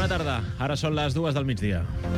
Bona tarda, ara són les 2 del migdia.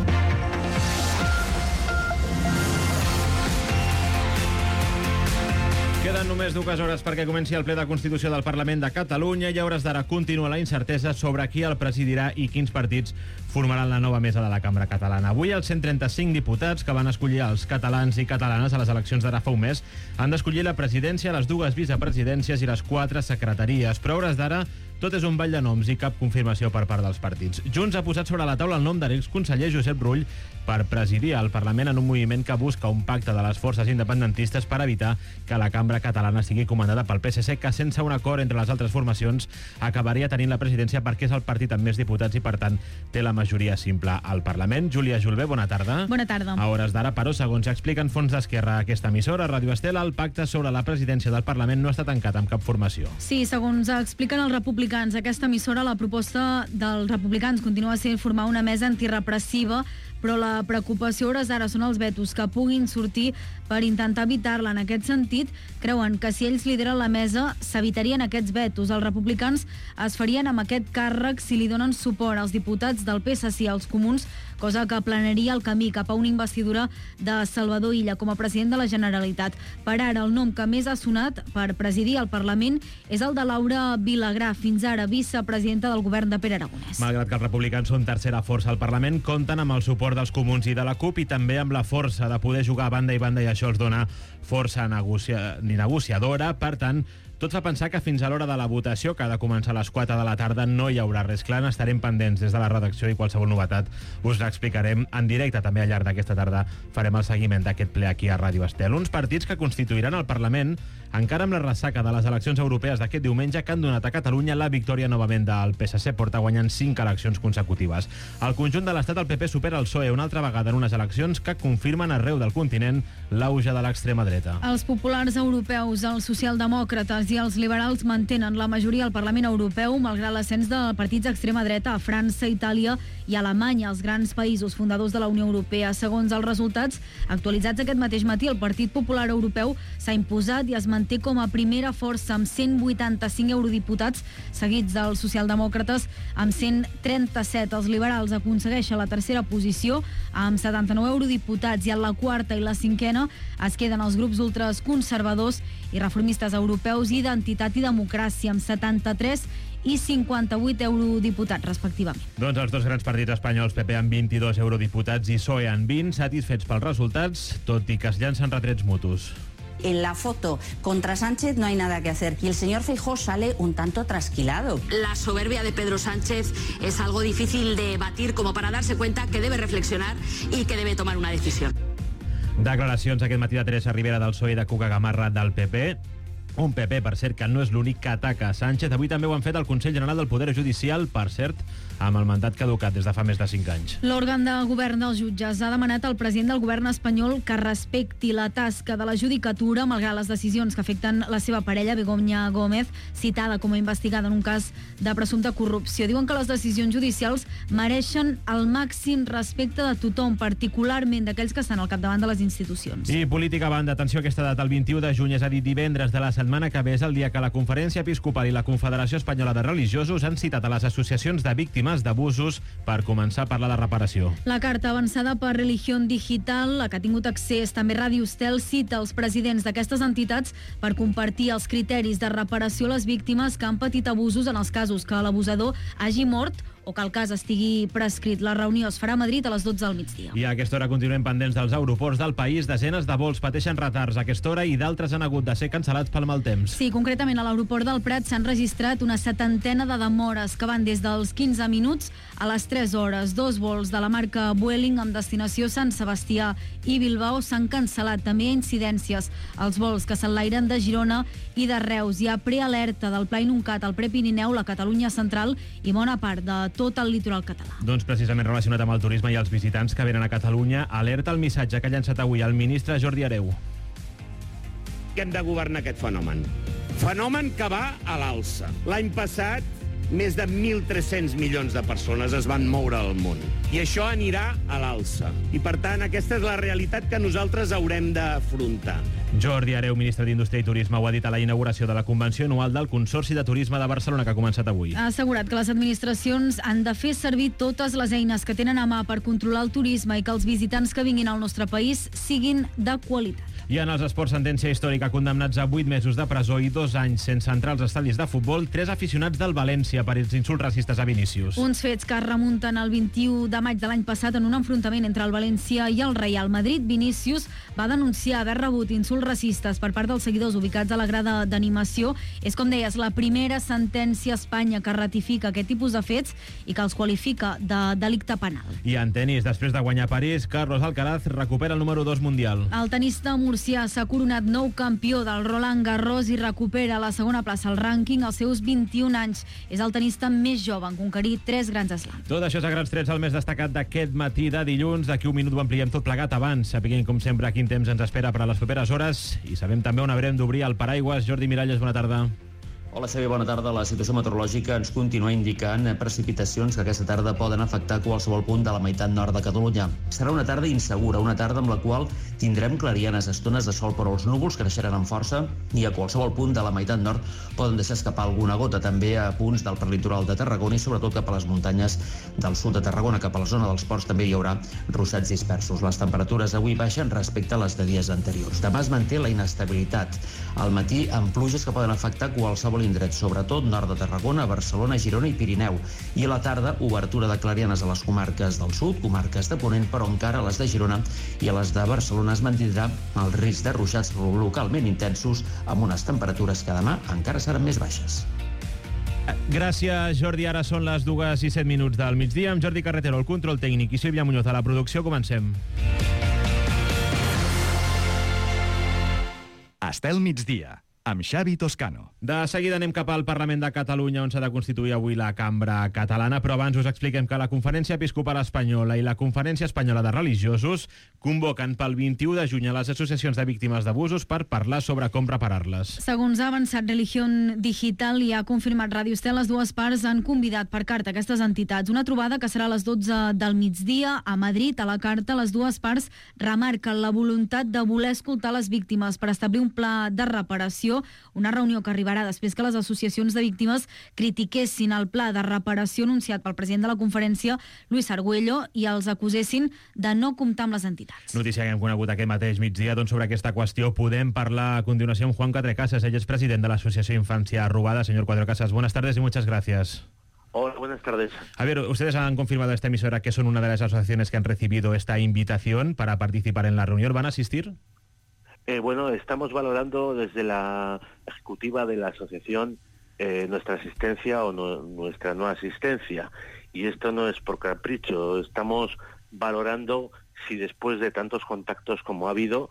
Queden només 2 hores perquè comenci el ple de Constitució del Parlament de Catalunya i a hores d'ara continua la incertesa sobre qui el presidirà i quins partits formaran la nova mesa de la Cambra Catalana. Avui els 135 diputats que van escollir els catalans i catalanes a les eleccions d'ara fa un mes han d'escollir la presidència, les 2 vicepresidències i les 4 secretaries, però a hores d'ara tot és un ball de noms i cap confirmació per part dels partits. Junts ha posat sobre la taula el nom de l'exconseller Josep Rull per presidir el Parlament en un moviment que busca un pacte de les forces independentistes per evitar que la Cambra Catalana sigui comandada pel PSC, que sense un acord entre les altres formacions acabaria tenint la presidència perquè és el partit amb més diputats i, per tant, té la majoria simple al Parlament. Júlia Julbé, bona tarda. Bona tarda. A hores d'ara, però, segons expliquen fons d'Esquerra a aquesta emissora, Ràdio Estela, el pacte sobre la presidència del Parlament no està tancat amb cap formació. Sí, segons expliquen els republicans a aquesta emissora, la proposta dels republicans continua sent formar una mesa antirepressiva, però la preocupació a hores d'ara són els vetos que puguin sortir per intentar evitar-la. En aquest sentit, creuen que si ells lideren la mesa, s'evitarien aquests vetos. Els republicans es farien amb aquest càrrec si li donen suport als diputats del PSC i als comuns, cosa que aplanaria el camí cap a una investidura de Salvador Illa com a president de la Generalitat. Per ara, el nom que més ha sonat per presidir el Parlament és el de Laura Vilagrà, fins ara vicepresidenta del govern de Pere Aragonès. Malgrat que els republicans són tercera força al Parlament, compten amb el suport dels comuns i de la CUP i també amb la força de poder jugar a banda i banda, i això els dona força negociadora. Per tant, tot fa pensar que fins a l'hora de la votació, que ha de començar a les 4 de la tarda, no hi haurà res clar. Estarem pendents des de la redacció i qualsevol novetat us l'explicarem en directe. També al llarg d'aquesta tarda farem el seguiment d'aquest ple aquí a Ràdio Estel. Uns partits que constituiran el Parlament encara amb la ressaca de les eleccions europees d'aquest diumenge, que han donat a Catalunya la victòria novament del PSC, porta guanyant 5 eleccions consecutives. Al conjunt de l'Estat, el PP supera el PSOE una altra vegada en unes eleccions que confirmen arreu del continent l'auge de l'extrema dreta. Els populars europeus, els socialdemòcrates i els liberals mantenen la majoria al Parlament Europeu, malgrat l'ascens de partits d'extrema dreta a França, Itàlia i Alemanya, els grans països fundadors de la Unió Europea. Segons els resultats actualitzats aquest mateix matí, el Partit Popular Europeu s'ha imposat i es manté com a primera força amb 185 eurodiputats, seguits dels socialdemòcrates amb 137. Els liberals aconsegueixen la tercera posició amb 79 eurodiputats i en la quarta i la cinquena es queden els grups ultraconservadors i reformistes europeus i d'Identitat i Democràcia amb 73 i 58 eurodiputats, respectivament. Doncs els dos grans partits espanyols, PP amb 22 eurodiputats i PSOE amb 20, satisfets pels resultats, tot i que es llancen retrets mutus. En la foto contra Sánchez no hay nada que hacer. Y el señor Feijóo sale un tanto trasquilado. La soberbia de Pedro Sánchez es algo difícil de batir como para darse cuenta que debe reflexionar y que debe tomar una decisión. Declaracions aquest matí de Teresa Rivera del PSOE i de Cuca Gamarra del PP. Un PP, per cert, que no és l'únic que ataca Sánchez. Avui també ho han fet al Consell General del Poder Judicial, per cert, amb el mandat caducat des de fa més de 5 anys. L'òrgan de govern dels jutges ha demanat al president del govern espanyol que respecti la tasca de la judicatura, malgrat les decisions que afecten la seva parella, Begoña Gómez, citada com a investigada en un cas de presumpta corrupció. Diuen que les decisions judicials mereixen el màxim respecte de tothom, particularment d'aquells que estan al capdavant de les institucions. I política a banda, atenció a aquesta data, el 21 de juny, és a dir, divendres de la setmana que ve, és el dia que la Conferència Episcopal i la Confederació Espanyola de Religiosos han citat a les associacions de víctimes d'abusos per començar a parlar de reparació. La carta avançada per Religión Digital, a que ha tingut accés també Ràdio Estel, cita els presidents d'aquestes entitats per compartir els criteris de reparació a les víctimes que han patit abusos en els casos que l'abusador hagi mort o que el cas estigui prescrit. La reunió es farà a Madrid a les 12 del migdia. I a aquesta hora continuem pendents dels aeroports del país. Desenes de vols pateixen retards a aquesta hora i d'altres han hagut de ser cancel·lats pel mal temps. Sí, concretament a l'aeroport del Prat s'han registrat una 70 de demores que van des dels 15 minuts a les 3 hores. 2 vols de la marca Vueling amb destinació Sant Sebastià i Bilbao s'han cancel·lat. També hi ha incidències als vols que s'enlairen de Girona i de Reus. Hi ha prealerta del Pla Inuncat, el Prepirineu, la Catalunya Central i bona part de tot el litoral català. Doncs precisament relacionat amb el turisme i els visitants que venen a Catalunya, alerta el missatge que ha llançat avui el ministre Jordi Hereu. Hem de governar aquest fenomen. Fenomen que va a l'alça. L'any passat més de 1.300 milions de persones es van moure al món. I això anirà a l'alça. I, per tant, aquesta és la realitat que nosaltres haurem d'afrontar. Jordi Hereu, ministre d'Indústria i Turisme, ho ha dit a la inauguració de la Convenció Anual del Consorci de Turisme de Barcelona, que ha començat avui. Ha assegurat que les administracions han de fer servir totes les eines que tenen a mà per controlar el turisme i que els visitants que vinguin al nostre país siguin de qualitat. I en els esports, sentència històrica, condemnats a 8 mesos de presó i 2 anys sense entrar als estadis de futbol, 3 aficionats del València per els insults racistes a Vinícius. Uns fets que es remunten al 21 de maig de l'any passat en un enfrontament entre el València i el Real Madrid. Vinícius va denunciar haver rebut insults racistes per part dels seguidors ubicats a la grada d'animació. És, com deies, la primera sentència a Espanya que ratifica aquest tipus de fets i que els qualifica de delicte penal. I en tenis, després de guanyar París, Carlos Alcaraz recupera el número 2 mundial. El tenista murcià s'ha coronat nou campió del Roland Garros i recupera la segona plaça al rànquing als seus 21 anys. És el tenista més jove en conquerir 3 grans slams. Tot això és a grans trets el més destacat d'aquest matí de dilluns. D'aquí un minut ho ampliem tot plegat. Abans, sapiguem com sempre quin temps ens espera per a les properes hores i sabem també on haurem d'obrir el paraigües. Jordi Miralles, bona tarda. Hola, Xavier, bona tarda. La situació meteorològica ens continua indicant precipitacions que aquesta tarda poden afectar qualsevol punt de la meitat nord de Catalunya. Serà una tarda insegura, una tarda amb la qual tindrem clarianes, estones de sol, però els núvols creixeran amb força i a qualsevol punt de la meitat nord poden deixar escapar alguna gota, també a punts del prelitoral de Tarragona i sobretot cap a les muntanyes del sud de Tarragona. Cap a la zona dels ports també hi haurà ruixats dispersos. Les temperatures avui baixen respecte a les de dies anteriors. Demà es manté la inestabilitat. Al matí amb pluges que poden afectar qualsevol indret, sobretot nord de Tarragona, Barcelona, Girona i Pirineu. I a la tarda, obertura de clarianes a les comarques del sud, comarques de Ponent, però encara a les de Girona i a les de Barcelona es mantindrà el risc de ruixats localment intensos amb unes temperatures que demà encara seran més baixes. Gràcies, Jordi. Ara són les 2:07 del migdia. Amb Jordi Carretero, el control tècnic, i Sílvia Muñoz a la producció. Comencem. Estel migdia, amb Xavi Toscano. De seguida anem cap al Parlament de Catalunya, on s'ha de constituir avui la Cambra Catalana, però abans us expliquem que la Conferència Episcopal Espanyola i la Conferència Espanyola de Religiosos convoquen pel 21 de juny a les associacions de víctimes d'abusos per parlar sobre com reparar-les. Segons ha avançat Religión Digital i ha confirmat Ràdio Estel, les dues parts han convidat per carta aquestes entitats. Una trobada que serà a les 12 del migdia a Madrid. A la carta, les dues parts remarquen la voluntat de voler escoltar les víctimes per establir un pla de reparació, una reunió que arribarà després que les associacions de víctimes critiquessin el pla de reparació anunciat pel president de la conferència, Luis Argüello, i els acusessin de no comptar amb les entitats. Notícia que hem conegut aquest mateix migdia. Doncs sobre aquesta qüestió podem parlar a continuación amb Juan Cuatrecasas. Ell és president de la Asociación Infancia Robada. Señor Cuatrecasas, buenas tardes y muchas gracias. Hola, buenas tardes. A ver, ustedes han confirmado a esta emisora que son una de las asociaciones que han recibido esta invitación para participar en la reunión. ¿Van a asistir? Bueno, estamos valorando desde la ejecutiva de la asociación nuestra asistencia o nuestra no asistencia. Y esto no es por capricho. Estamos valorando si después de tantos contactos como ha habido,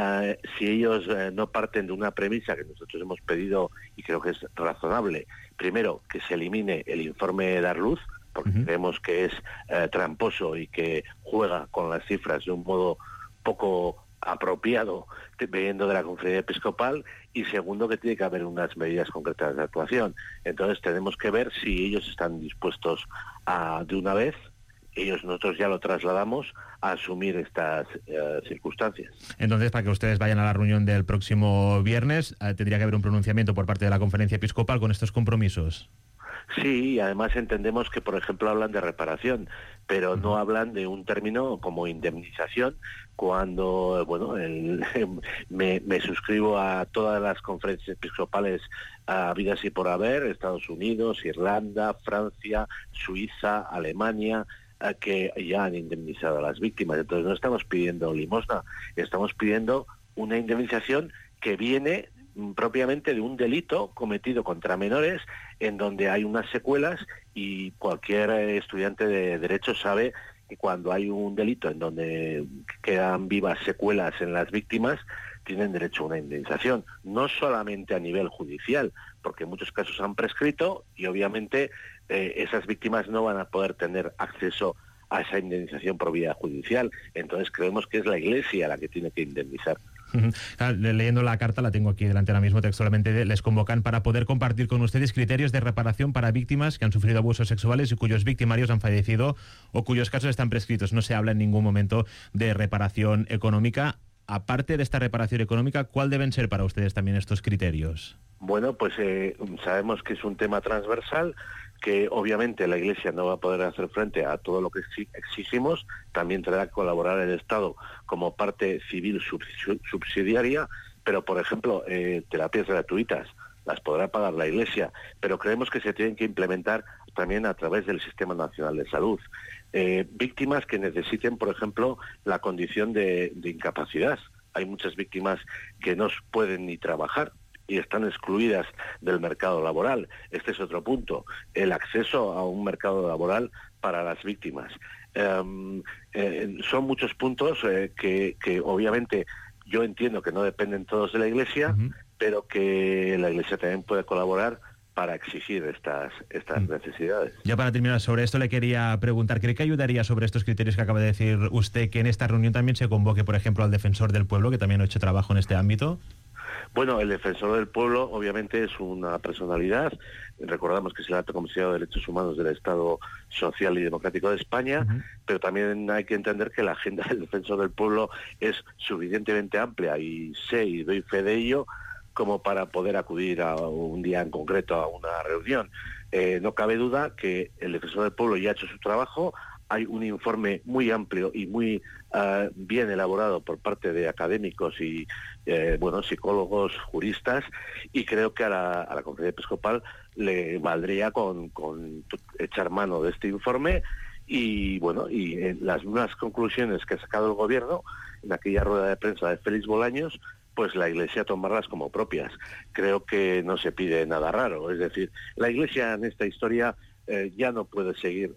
si ellos no parten de una premisa que nosotros hemos pedido y creo que es razonable. Primero, que se elimine el informe Darluz, porque creemos que es tramposo y que juega con las cifras de un modo poco apropiado viniendo de la Conferencia Episcopal, y segundo, que tiene que haber unas medidas concretas de actuación. Entonces tenemos que ver si ellos están dispuestos a, de una vez, nosotros ya lo trasladamos, a asumir estas circunstancias. Entonces, para que ustedes vayan a la reunión del próximo viernes, tendría que haber un pronunciamiento por parte de la Conferencia Episcopal con estos compromisos. Sí, y además entendemos que, por ejemplo, hablan de reparación, pero no hablan de un término como indemnización, cuando, bueno, me suscribo a todas las conferencias episcopales habidas y por haber, Estados Unidos, Irlanda, Francia, Suiza, Alemania, que ya han indemnizado a las víctimas. Entonces no estamos pidiendo limosna, estamos pidiendo una indemnización que viene propiamente de un delito cometido contra menores, en donde hay unas secuelas, y cualquier estudiante de Derecho sabe que cuando hay un delito en donde quedan vivas secuelas en las víctimas, tienen derecho a una indemnización, no solamente a nivel judicial, porque en muchos casos han prescrito y obviamente esas víctimas no van a poder tener acceso a esa indemnización por vía judicial. Entonces creemos que es la Iglesia la que tiene que indemnizar Leyendo la carta, la tengo aquí delante ahora mismo textualmente, les convocan para poder compartir con ustedes criterios de reparación para víctimas que han sufrido abusos sexuales y cuyos victimarios han fallecido o cuyos casos están prescritos. No se habla en ningún momento de reparación económica. Aparte de esta reparación económica, ¿cuál deben ser para ustedes también estos criterios? Bueno, pues sabemos que es un tema transversal, que obviamente la Iglesia no va a poder hacer frente a todo lo que exigimos, también tendrá que colaborar el Estado como parte civil subsidiaria, pero por ejemplo, terapias gratuitas las podrá pagar la Iglesia, pero creemos que se tienen que implementar también a través del Sistema Nacional de Salud. Víctimas que necesiten, por ejemplo, la condición de incapacidad. Hay muchas víctimas que no pueden ni trabajar y están excluidas del mercado laboral. Este es otro punto, el acceso a un mercado laboral para las víctimas. Son muchos puntos que obviamente yo entiendo que no dependen todos de la Iglesia, pero que la Iglesia también puede colaborar para exigir estas necesidades. Ya para terminar sobre esto le quería preguntar, ¿cree que ayudaría sobre estos criterios que acaba de decir usted que en esta reunión también se convoque, por ejemplo, al Defensor del Pueblo, que también ha hecho trabajo en este ámbito? Bueno, el Defensor del Pueblo obviamente es una personalidad. Recordamos que es el alto comisionado de Derechos Humanos del Estado Social y Democrático de España, pero también hay que entender que la agenda del Defensor del Pueblo es suficientemente amplia y sé y doy fe de ello como para poder acudir a un día en concreto a una reunión. No cabe duda que el Defensor del Pueblo ya ha hecho su trabajo. Hay un informe muy amplio y muy bien elaborado por parte de académicos y psicólogos, juristas, y creo que a la Conferencia Episcopal le valdría con echar mano de este informe y las nuevas conclusiones que ha sacado el Gobierno en aquella rueda de prensa de Félix Bolaños, pues la Iglesia tomarlas como propias. Creo que no se pide nada raro, es decir, la Iglesia en esta historia ya no puede seguir,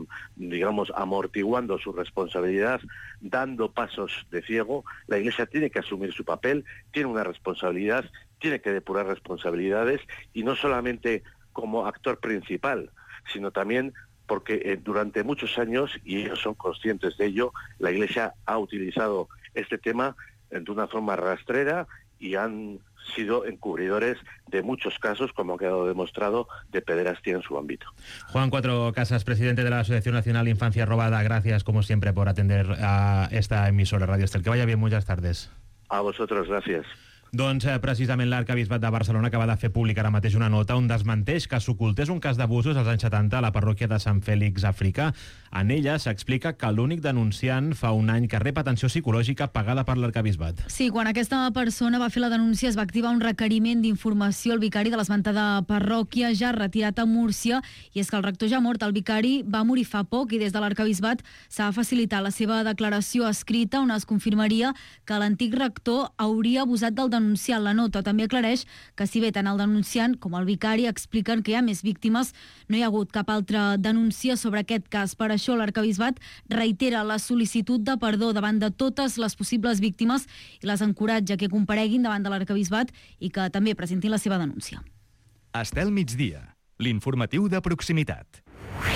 amortiguando su responsabilidad, dando pasos de ciego. La Iglesia tiene que asumir su papel, tiene una responsabilidad, tiene que depurar responsabilidades, y no solamente como actor principal, sino también porque durante muchos años, y ellos son conscientes de ello, la Iglesia ha utilizado este tema de una forma rastrera y han sido encubridores de muchos casos, como ha quedado demostrado, de pederastia en su ámbito. Juan Cuatro Casas, presidente de la Asociación Nacional Infancia Robada, gracias como siempre por atender a esta emisora Radio Estel. Que vaya bien, muchas tardes. A vosotros, gracias. Doncs precisament l'Arquebisbat de Barcelona acaba de fer pública ara mateix una nota on desmenteix que s'ocultés un cas d'abusos als anys 70 a la parròquia de Sant Fèlix Africà. En ella s'explica que l'únic denunciant fa un any que rep atenció psicològica pagada per l'Arquebisbat. Sí, quan aquesta persona va fer la denúncia es va activar un requeriment d'informació al vicari de l'esmentada parròquia ja retirat a Múrcia, i és que el rector ja mort, el vicari va morir fa poc i des de l'Arquebisbat s'ha facilitat la seva declaració escrita on es confirmaria que l'antic rector hauria abusat del denunciant. La nota també aclareix que si bé tant el denunciant com el vicari expliquen que hi ha més víctimes, no hi ha hagut cap altra denúncia sobre aquest cas. Per això l'Arquebisbat reitera la sol·licitud de perdó davant de totes les possibles víctimes i les encoratja que compareguin davant de l'Arquebisbat i que també presentin la seva denúncia. Estel migdia, l'informatiu de proximitat.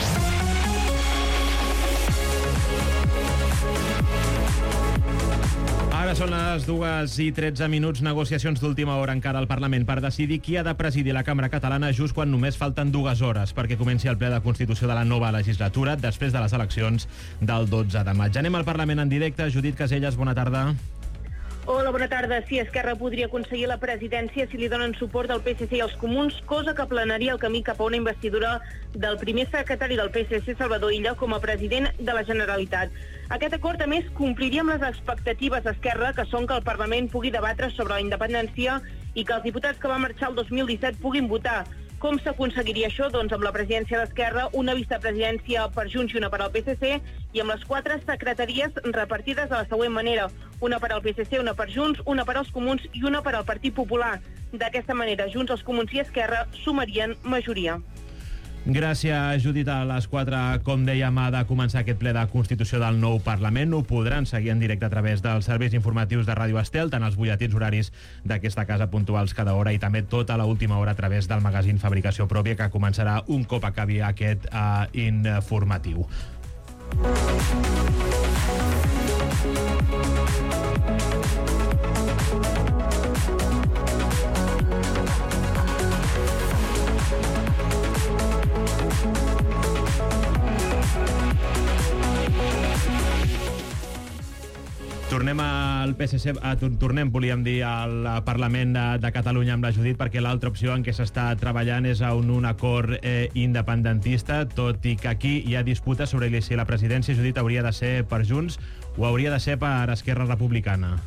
Ara són les 2:13, negociacions d'última hora encara al Parlament per decidir qui ha de presidir la Cambra Catalana just quan només falten 2 hores perquè comenci el ple de Constitució de la nova legislatura després de les eleccions del 12 de maig. Anem al Parlament en directe. Judit Caselles, bona tarda. Hola, bona tarda. Sí, Esquerra podria aconseguir la presidència si li donen suport del PSC i els Comuns, cosa que aplanaria el camí cap a una investidura del primer secretari del PSC, Salvador Illa, com a president de la Generalitat. Aquest acord, a més, compliria amb les expectatives d'Esquerra, que són que el Parlament pugui debatre sobre la independència i que els diputats que van marxar el 2017 puguin votar. Com s'aconseguiria això? Doncs amb la presidència d'Esquerra, una vicepresidència per Junts i una per al PSC, i amb les 4 secretaries repartides de la següent manera: una per al PSC, una per Junts, una per als Comuns i una per al Partit Popular. D'aquesta manera, Junts, els Comuns i Esquerra sumarien majoria. Gràcies, Judit. A les 4, com dèiem, ha de començar aquest ple de Constitució del nou Parlament. Ho podran seguir en directe a través dels serveis informatius de Ràdio Estel, tant els butlletins horaris d'aquesta casa puntuals cada hora i també tota l'última hora a través del magazín Fabricació Pròpia, que començarà un cop acabi aquest informatiu. Tornem al PSC, volíem dir, al Parlament de Catalunya amb la Judit, perquè l'altra opció en què s'està treballant és un acord independentista, tot i que aquí hi ha disputa sobre si la presidència, Judit, hauria de ser per Junts o hauria de ser per Esquerra Republicana.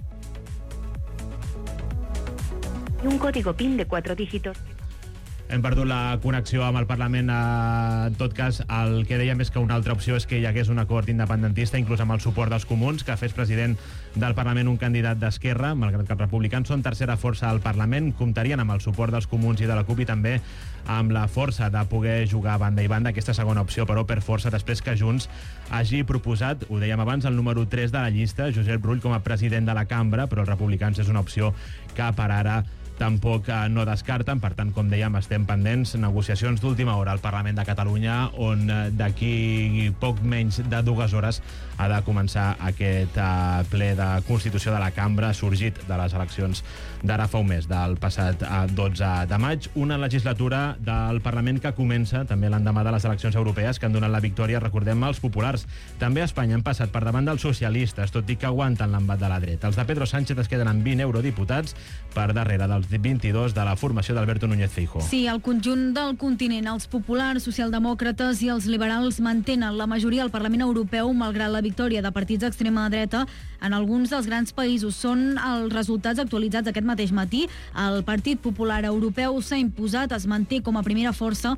Un código PIN de 4 dígitos. Hem perdut la connexió amb el Parlament. En tot cas, el que dèiem és que una altra opció és que hi hagués un acord independentista, inclús amb el suport dels comuns, que fes president del Parlament un candidat d'Esquerra, malgrat que els republicans són tercera força al Parlament, comptarien amb el suport dels comuns i de la CUP i també amb la força de poder jugar banda i banda. Aquesta segona opció, però, per força, després que Junts hagi proposat, ho dèiem abans, el número 3 de la llista, Josep Rull, com a president de la cambra, però els republicans és una opció que per ara tampoc no descarten. Per tant, com dèiem, estem pendents. Negociacions d'última hora al Parlament de Catalunya, on d'aquí poc menys de 2 hores ha de començar aquest ple de Constitució de la Cambra, sorgit de les eleccions d'ara fa un mes, del passat 12 de maig. Una legislatura del Parlament que comença també l'endemà de les eleccions europees, que han donat la victòria, recordem, als populars. També a Espanya han passat per davant dels socialistes, tot i que aguanten l'embat de la dreta. Els de Pedro Sánchez es queden amb 20 eurodiputats per darrere dels 22 de la formació d'Alberto Núñez Feijóo. Sí, el conjunt del continent, els populars, socialdemòcrates i els liberals mantenen la majoria al Parlament Europeu, malgrat la victòria de partits d'extrema dreta en alguns dels grans països. Són els resultats actualitzats aquest mateix matí. El Partit Popular Europeu s'ha imposat, es manté com a primera força,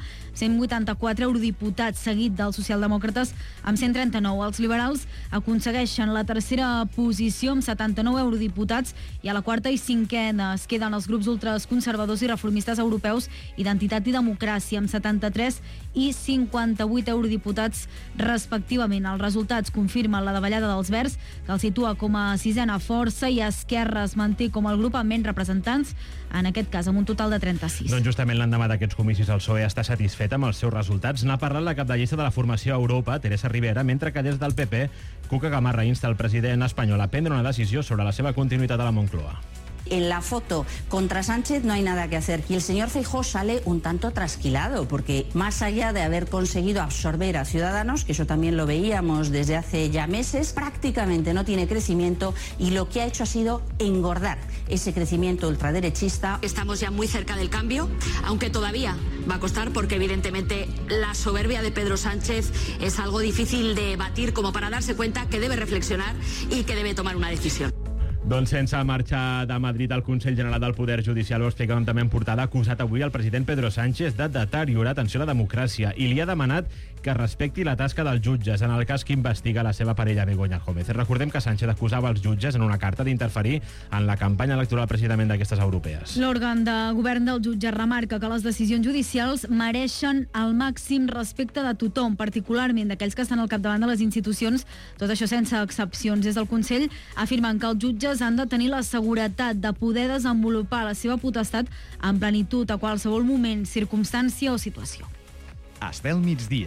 184 eurodiputats, seguit dels socialdemòcrates amb 139. Els liberals aconsegueixen la tercera posició amb 79 eurodiputats i a la quarta i cinquena es queden els grups ultraconservadors i reformistes europeus, Identitat i Democràcia, amb 73 i 58 eurodiputats respectivament. Els resultats confirmen la davallada dels Verds, que el situa com a sisena força, i Esquerra es manté com el grup amb menys representants, en aquest cas amb un total de 36. Doncs justament l'endemà d'aquests comicis el PSOE està satisfet amb els seus resultats. N'ha parlat la cap de llista de la formació a Europa, Teresa Rivera, mentre que des del PP, Cuca Gamarra insta el president espanyol a prendre una decisió sobre la seva continuïtat a la Moncloa. En la foto contra Sánchez no hay nada que hacer. Y el señor Feijóo sale un tanto trasquilado, porque más allá de haber conseguido absorber a Ciudadanos, que eso también lo veíamos desde hace ya meses, prácticamente no tiene crecimiento y lo que ha hecho ha sido engordar ese crecimiento ultraderechista. Estamos ya muy cerca del cambio, aunque todavía va a costar, porque evidentemente la soberbia de Pedro Sánchez es algo difícil de batir, como para darse cuenta que debe reflexionar y que debe tomar una decisión. Doncs sense marxar de Madrid, el Consell General del Poder Judicial, ho explicàvem també en portada, ha acusat avui el president Pedro Sánchez de deteriorar, atenció, la democràcia, i li ha demanat que respecti la tasca dels jutges en el cas que investiga la seva parella Begoña Gómez. Recordem que Sánchez acusava els jutges en una carta d'interferir en la campanya electoral precisament d'aquestes europees. L'òrgan de govern del jutge remarca que les decisions judicials mereixen el màxim respecte de tothom, particularment d'aquells que estan al capdavant de les institucions, tot això sense excepcions. Des del Consell afirmen que els jutges han de tenir la seguretat de poder desenvolupar la seva potestat en plenitud a qualsevol moment, circumstància o situació. Estel migdia.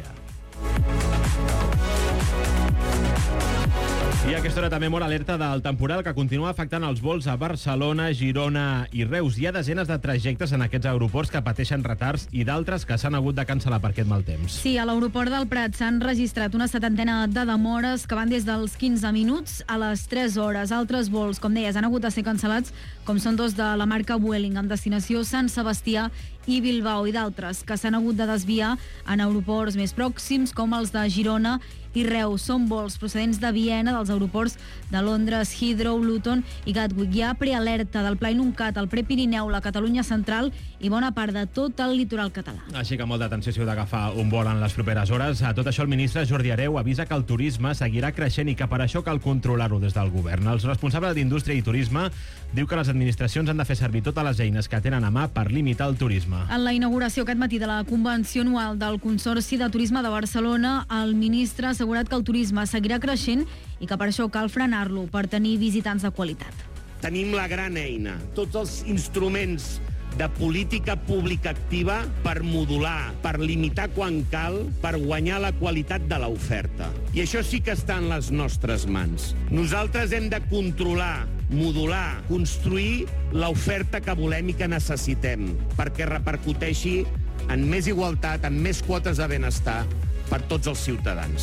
I a aquesta hora també molt alerta del temporal que continua afectant els vols a Barcelona, Girona i Reus. Hi ha desenes de trajectes en aquests aeroports que pateixen retards i d'altres que s'han hagut de cancel·lar per aquest mal temps. Sí, a l'aeroport del Prat s'han registrat una setantena de demores que van des dels 15 minuts a les 3 hores. Altres vols, com deies, han hagut de ser cancel·lats, com són 2 de la marca Vueling, amb destinació Sant Sebastià i Bilbao, i d'altres que s'han hagut de desviar en aeroports més pròxims, com els de Girona i Reus. Són vols procedents de Viena, dels aeroports de Londres, Heathrow, Luton i Gatwick. Hi ha prealerta del Pla Inuncat, el Prepirineu, la Catalunya Central i bona part de tot el litoral català. Així que molta atenció si heu d'agafar un vol en les properes hores. A tot això, el ministre Jordi Hereu avisa que el turisme seguirà creixent i que per això cal controlar-ho des del govern. El responsable d'Indústria i Turisme diu que les administracions han de fer servir totes les eines que tenen a mà per limitar el turisme. En la inauguració aquest matí de la convenció anual del Consorci de Turisme de Barcelona, el ministre ha assegurat que el turisme seguirà creixent i que per això cal frenar-lo per tenir visitants de qualitat. Tenim la gran eina, tots els instruments de política pública activa per modular, per limitar quan cal, per guanyar la qualitat de l'oferta. I això sí que està en les nostres mans. Nosaltres hem de controlar, modular, construir l'oferta que volem i que necessitem perquè repercuteixi en més igualtat, en més quotes de benestar per tots els ciutadans.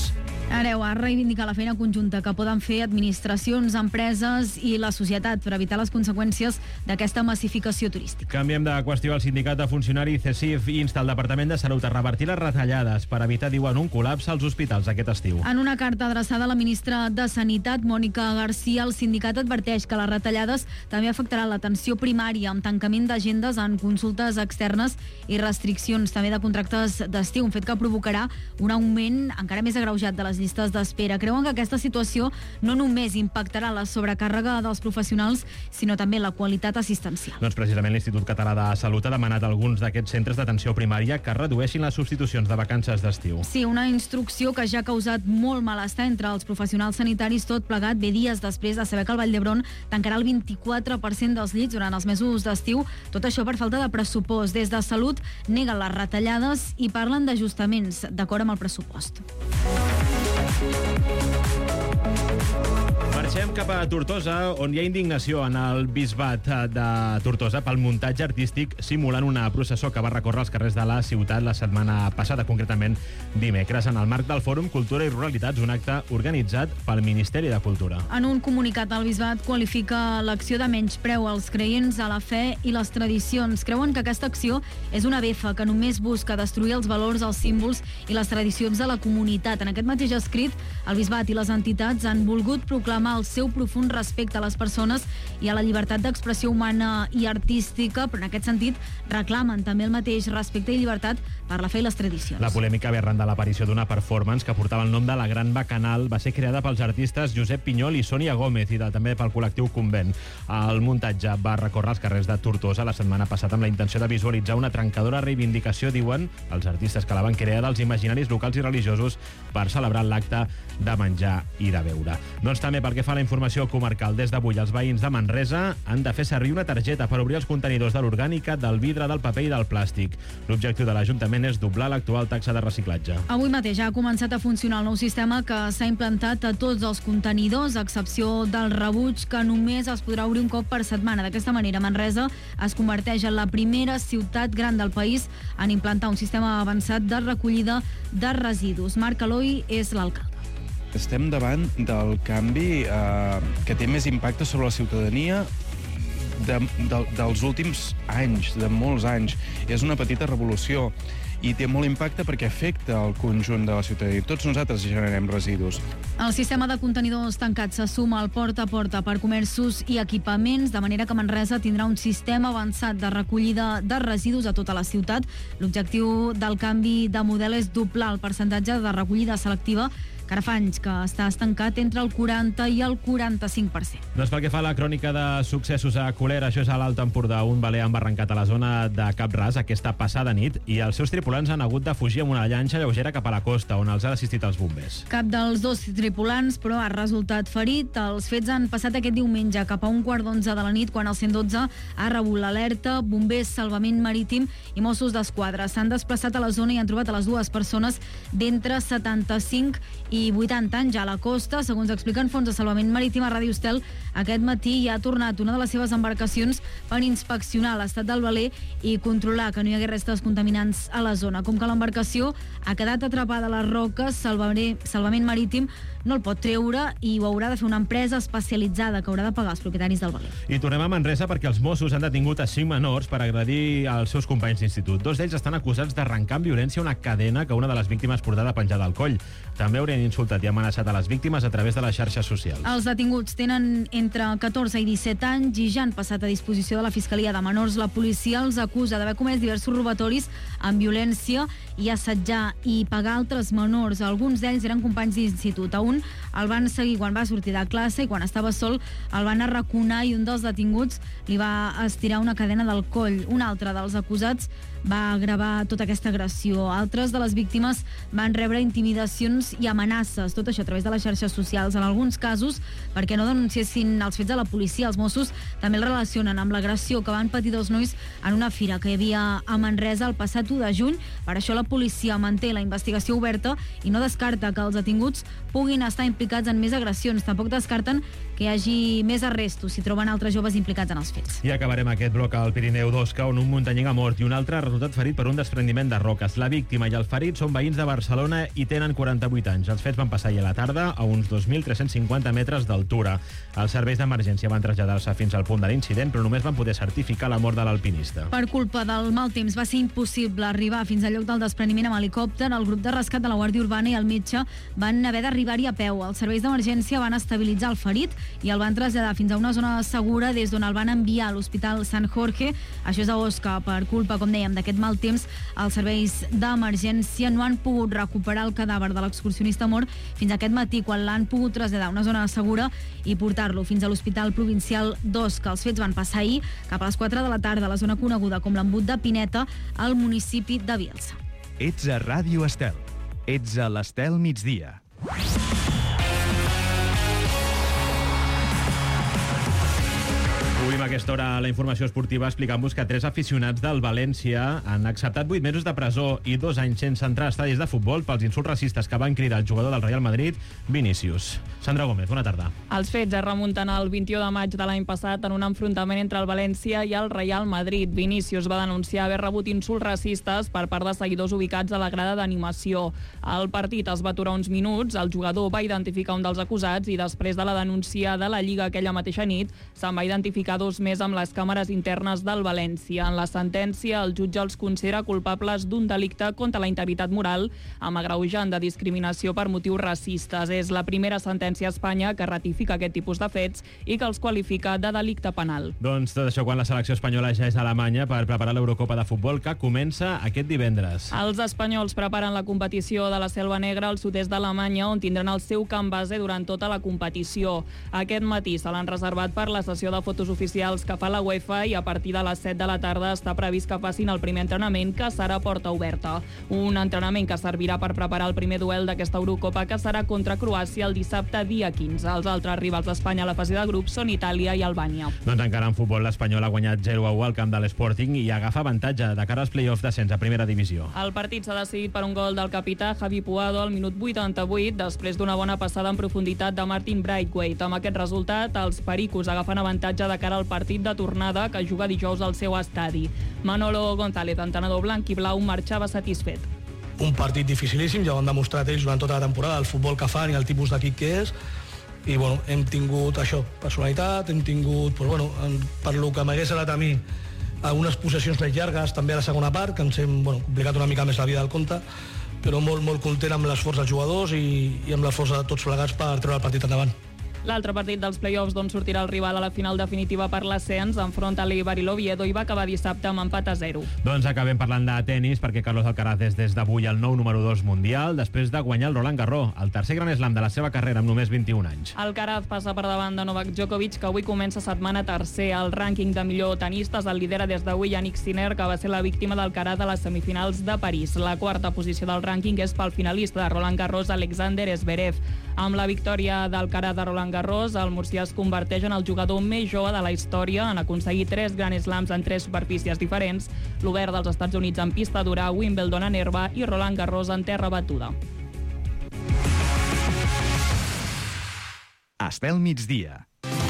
Areu ha reivindicat la feina conjunta que poden fer administracions, empreses i la societat per evitar les conseqüències d'aquesta massificació turística. Canviem de qüestió. El sindicat de funcionaris CESIF insta el Departament de Salut a revertir les retallades per evitar, diuen, un col·lapse als hospitals aquest estiu. En una carta adreçada a la ministra de Sanitat, Mònica García, el sindicat adverteix que les retallades també afectaran l'atenció primària, amb tancament d'agendes en consultes externes i restriccions també de contractes d'estiu, un fet que provocarà un augment encara més agreujat de les llistes d'espera. Creuen que aquesta situació no només impactarà la sobrecàrrega dels professionals, sinó també la qualitat assistencial. Doncs precisament l'Institut Català de Salut ha demanat a alguns d'aquests centres d'atenció primària que redueixin les substitucions de vacances d'estiu. Sí, una instrucció que ja ha causat molt malestar entre els professionals sanitaris, tot plegat ve dies després de saber que el Vall d'Hebron tancarà el 24% dels llits durant els mesos d'estiu, tot això per falta de pressupost. Des de Salut neguen les retallades i parlen d'ajustaments d'acord amb el pressupost. Marxem cap a Tortosa, on hi ha indignació en el bisbat de Tortosa pel muntatge artístic simulant una processó que va recórrer els carrers de la ciutat la setmana passada, concretament dimecres, en el marc del Fòrum Cultura i Ruralitats, un acte organitzat pel Ministeri de Cultura. En un comunicat, el bisbat qualifica l'acció de menyspreu als creients a la fe i les tradicions. Creuen que aquesta acció és una befa que només busca destruir els valors, els símbols i les tradicions de la comunitat. En aquest mateix escrit, el bisbat i les entitats han volgut proclamar el seu profund respecte a les persones i a la llibertat d'expressió humana i artística, però en aquest sentit reclamen també el mateix respecte i llibertat per la fe i les tradicions. La polèmica ve arran de l'aparició d'una performance que portava el nom de La Gran Bacanal. Va ser creada pels artistes Josep Pinyol i Sònia Gómez i també pel col·lectiu Convent. El muntatge va recórrer els carrers de Tortosa la setmana passada amb la intenció de visualitzar una trencadora reivindicació, diuen els artistes que la van crear, dels imaginaris locals i religiosos per celebrar l'acte de menjar i de beure. Doncs també pel que fa a la informació comarcal, des d'avui els veïns de Manresa han de fer servir una targeta per obrir els contenidors de l'orgànica, del vidre, del paper i del plàstic. L'objectiu de l'Ajuntament és doblar l'actual taxa de reciclatge. Avui mateix ha començat a funcionar el nou sistema que s'ha implantat a tots els contenidors, a excepció del rebuig, que només es podrà obrir un cop per setmana. D'aquesta manera, Manresa es converteix en la primera ciutat gran del país en implantar un sistema avançat de recollida de residus. Marc Eloi és l'alcalde. Estem davant del canvi que té més impacte sobre la ciutadania dels últims anys, de molts anys. És una petita revolució i té molt impacte perquè afecta el conjunt de la ciutadania. Tots nosaltres generem residus. El sistema de contenidors tancats se suma al porta a porta per comerços i equipaments, de manera que Manresa tindrà un sistema avançat de recollida de residus a tota la ciutat. L'objectiu del canvi de model és doblar el percentatge de recollida selectiva, que ara fa anys que està estancat entre el 40 i el 45%. Doncs pel que fa a la crònica de successos a Colera, això és a l'Alt Empordà. Un veler ha embarrancat a la zona de Cap Ras aquesta passada nit i els seus tripulants han hagut de fugir amb una llanxa lleugera cap a la costa, on els han assistit els bombers. Cap dels dos tripulants, però, ha resultat ferit. Els fets han passat aquest diumenge cap a 1:15 de la nit, quan el 112 ha rebut l'alerta. Bombers, Salvament Marítim i Mossos d'Esquadra s'han desplaçat a la zona i han trobat a les dues persones d'entre 75 i 80 anys a la costa. Segons expliquen fonts de Salvament Marítim a Ràdio Estel, aquest matí hi ha tornat una de les seves embarcacions per inspeccionar l'estat del veler i controlar que no hi hagués restes contaminants a la zona. Com que l'embarcació ha quedat atrapada a les roques, Salvament Marítim no el pot treure i ho haurà de fer una empresa especialitzada que haurà de pagar els propietaris del veler. I tornem a Manresa perquè els Mossos han detingut a 5 menors per agredir els seus companys d'institut. Dos d'ells estan acusats d'arrencar amb violència una cadena que una de les víctimes portava penjada al coll. També haurien insultat i amenaçat a les víctimes a través de les xarxes socials. Els detinguts tenen entre 14 i 17 anys i ja han passat a disposició de la Fiscalia de Menors. La policia els acusa d'haver comès diversos robatoris amb violència i assetjar i pagar altres menors. Alguns d'ells eren companys d'institut. A un el van seguir quan va sortir de classe i quan estava sol el van arraconar i un dels detinguts li va estirar una cadena del coll. Un altre dels acusats va gravar tota aquesta agressió. Altres de les víctimes van rebre intimidacions i amenaces, tot això a través de les xarxes socials. En alguns casos, perquè no denunciessin els fets a la policia, els Mossos també el relacionen amb l'agressió que van patir dos nois en una fira que hi havia a Manresa el passat 1 de juny. Per això la policia manté la investigació oberta i no descarta que els detinguts puguin estar implicats en més agressions. Tampoc descarten que hi hagi més arrestos si troben altres joves implicats en els fets. I acabarem aquest bloc al Pirineu d'Osca, on un muntanyenc ha mort i un altre ha resultat ferit per un desprendiment de roques. La víctima i el ferit són veïns de Barcelona i tenen 48 anys. Els fets van passar ahir a la tarda a uns 2.350 metres d'altura. Els serveis d'emergència van traslladar-se fins al punt de l'incident, però només van poder certificar la mort de l'alpinista. Per culpa del mal temps va ser impossible arribar fins al lloc del despreniment amb helicòpter. El grup de rescat de la Guàrdia Urbana i el metge van haver d'arribar-hi a peu. Els serveis d'emergència van estabilitzar el ferit i el van traslladar fins a una zona segura des d'on el van enviar a l'Hospital Sant Jorge. Això és a Osca. Per culpa, com dèiem, d'aquest mal temps, els serveis d'emergència no han pogut recuperar el cadàver de l'excursionista mort fins aquest matí, quan l'han pogut traslladar a una zona segura i portar-lo fins a l'Hospital Provincial d'Osca. Els fets van passar ahir cap a les 4 de la tarda a la zona coneguda com l'Embut de Pineta, al municipi de Bielsa. Ets a Ràdio Estel. Ets a l'Estel migdia. Obrim a aquesta hora la informació esportiva explicant-vos que 3 aficionats del València han acceptat 8 mesos de presó i 2 anys sense entrar a estadis de futbol pels insults racistes que van cridar el jugador del Real Madrid, Vinícius. Sandra Gómez, bona tarda. Els fets es remunten al 21 de maig de l'any passat en un enfrontament entre el València i el Real Madrid. Vinícius va denunciar haver rebut insults racistes per part de seguidors ubicats a la grada d'animació. El partit es va aturar uns minuts, el jugador va identificar un dels acusats i després de la denúncia de la Lliga aquella mateixa nit se'n va identificar 2 més amb les càmeres internes del València. En la sentència, el jutge els considera culpables d'un delicte contra la integritat moral amb agreujant de discriminació per motius racistes. És la primera sentència a Espanya que ratifica aquest tipus de fets i que els qualifica de delicte penal. Doncs tot això quan la selecció espanyola ja és a Alemanya per preparar l'Eurocopa de futbol que comença aquest divendres. Els espanyols preparen la competició de la Selva Negra al sud-est d'Alemanya, on tindran el seu camp base durant tota la competició. Aquest matí se l'han reservat per la sessió de fotos oficials que fa la UEFA i a partir de les 7 de la tarda està previst que facin el primer entrenament, que serà porta oberta. Un entrenament que servirà per preparar el primer duel d'aquesta Eurocopa, que serà contra Croàcia el dissabte dia 15. Els altres rivals d'Espanya a la fase de grups són Itàlia i Albània. Doncs encara en futbol, l'Espanyol ha guanyat 0-1 al camp de l'Sporting i agafa avantatge de cara als play-offs d'ascens a primera divisió. El partit s'ha decidit per un gol del capità Javi Puado al minut 88, després d'una bona passada en profunditat de Martin Braithwaite. Amb aquest resultat, els pericos agafen avantatge de cara al partit de tornada que juga dijous al seu estadi. Manolo González, entrenador blanc i blau, marxava satisfet. Un partit dificilíssim, ja ho han demostrat ells durant tota la temporada, el futbol que fan i el tipus d'equip que és, i bueno, hem tingut això, personalitat, hem tingut, per lo que m'hagués agradat a mi, algunes possessions més llargues, també a la segona part, que ens hem complicat una mica més la vida del compte, però molt content amb l'esforç dels jugadors i amb l'esforç de tots plegats per treure el partit endavant. L'altre partit dels play-offs d'on sortirà el rival a la final definitiva per l'ascens enfronta l'Eibar i l'Oviedo i va acabar dissabte amb empat a 0. Doncs acabem parlant de tenis perquè Carlos Alcaraz és des d'avui el nou número 2 mundial després de guanyar el Roland Garros, el tercer gran slam de la seva carrera amb només 21 anys. Alcaraz passa per davant de Novak Djokovic, que avui comença setmana tercer. El rànquing de millor tenistes el lidera des d'avui Jannik Sinner, que va ser la víctima d'Alcaraz a les semifinals de París. La quarta posició del rànquing és pel finalista de Roland Garros, Alexander Zverev. Amb la victòria d'Alcaraz de Roland Garros, el murcià es converteix en el jugador més jove de la història en aconseguir 3 Grand Slams en 3 superfícies diferents, l'Obert dels Estats Units en pista dura, Wimbledon en herba i Roland Garros en terra batuda. Estel migdia.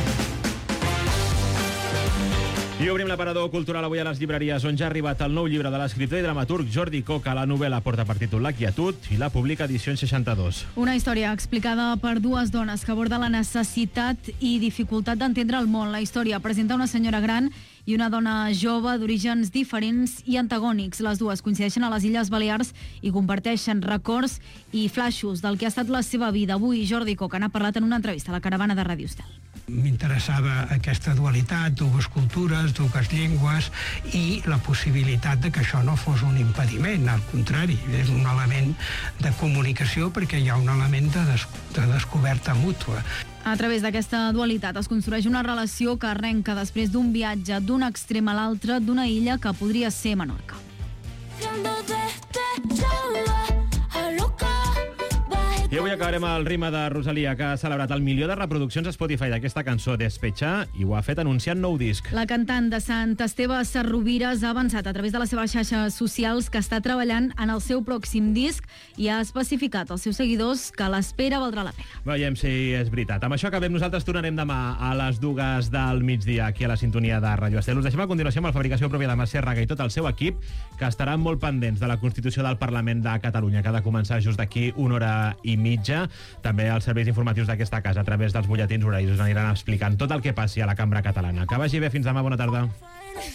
I obrim l'aparador cultural avui a les llibreries, on ja ha arribat el nou llibre de l'escriptor i dramaturg Jordi Coca. La novel·la porta per títol La quietud i la publica Edicions 62. Una història explicada per 2 dones que aborda la necessitat i dificultat d'entendre el món. La història presenta una senyora gran i una dona jove d'orígens diferents i antagònics. Les dues coincideixen a les Illes Balears i comparteixen records i flaixos del que ha estat la seva vida. Avui Jordi Coca n'ha parlat en una entrevista a la caravana de Ràdio Estel. M'interessava aquesta dualitat, 2 cultures, 2 llengües i la possibilitat de que això no fos un impediment, al contrari, és un element de comunicació perquè hi ha un element de descoberta mútua. A través d'aquesta dualitat es construeix una relació que arrenca després d'un viatge d'un extrem a l'altre d'una illa que podria ser Menorca. I avui acabarem el ritme de Rosalia, que ha celebrat el 1.000.000 de reproduccions a Spotify d'aquesta cançó Despechar, i ho ha fet anunciant nou disc. La cantant de Sant Esteve Sarrovires ha avançat a través de les seves xarxes socials que està treballant en el seu pròxim disc i ha especificat als seus seguidors que l'espera valdrà la pena. Veiem si és veritat. Amb això acabem. Nosaltres tornarem demà a les 2 del migdia aquí a la sintonia de Ràdio Estel. Us deixem a continuació amb la fabricació pròpia de Mercè Raga i tot el seu equip, que estaran molt pendents de la Constitució del Parlament de Catalunya, que ha de començar just d'aquí 1 hora i mitja. També els serveis informatius d'aquesta casa, a través dels butlletins horaris, us aniran explicant tot el que passi a la Cambra Catalana. Que vagi bé, fins demà, bona tarda.